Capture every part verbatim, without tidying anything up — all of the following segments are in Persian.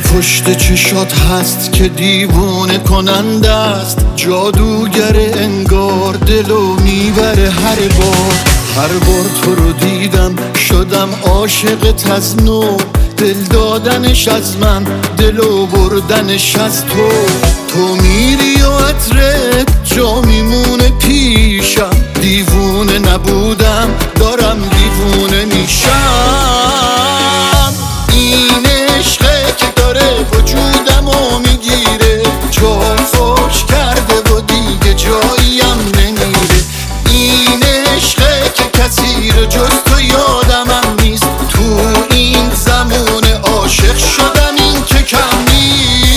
پشت چشات هست که دیوونه کننده است، جادوگر انگار دلو میبره هر بار. هر بار تو رو دیدم شدم عاشقت از نو، دل دادنش از من، دلو بردنش از تو. تو میری و عطرت جا میمونه پیشم، دیوونه نبودم دارم دیوونه میشم. این عشقه که داره وجودمو میگیره، جا خوش کرده و دیگه جاییم نمیره. این عشقه که کسی رو جز تو یادمم نیست، تو این زمونه عاشق شدم این که کم نیست.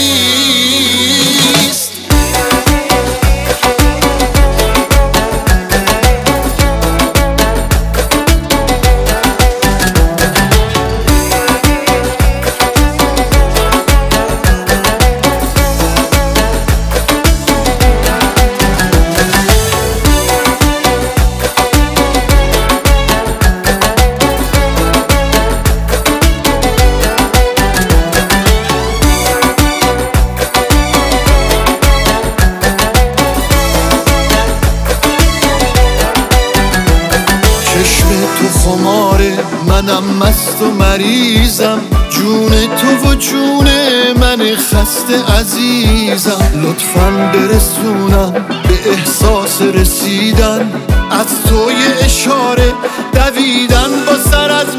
چشم تو خماره، منم مست و مریضم، جون تو و جون من خسته عزیزم. لطفاً برسونم به احساس رسیدن، از تو یه اشاره دویدن با سر از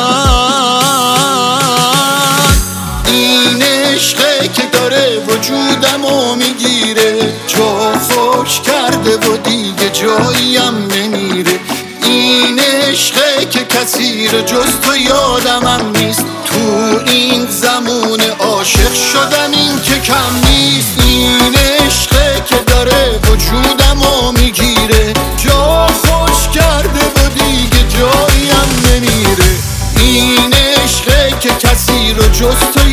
من. این عشقه که داره وجودمو میگیره، جا خوش کرده و دیگه جاییم نمیره. این عشقه که کسی رو جز تو یادمم نیست، تو این زمونه عاشق شدم این که کم نیست. این عشقه که داره وجودمو میگیره، جا خوش کرده و دیگه جاییم نمیره. این عشقه که کسی رو جز تو